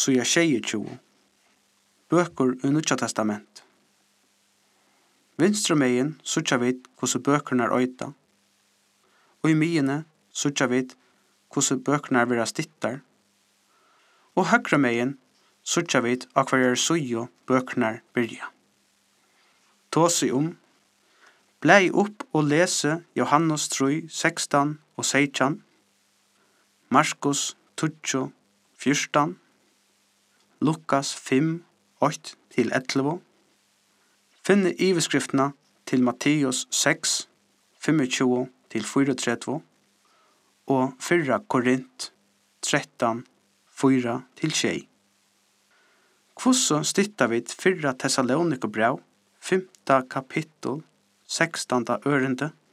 Suja 22. Bøkur i Nýggja testament. Vinstra megin suttja vit hvussu bøkurnar øyta, og i miðjuni suttja vit hvussu bøkurnar vera stittar, og høgra megin suttja vit á hverjari síðu bøkurnar byrja. Tosi Blei upp og lese Johannes 3, 16 og 17, Markus 20, 14, Lukas 5, 8-11, finne iveskriftene til Matteus 6, 25-34 og 4 Korint 13, 4-6. Hvordan stittar vi 4 Thessalonikerbrev, 5. kapittel, 16. ørende?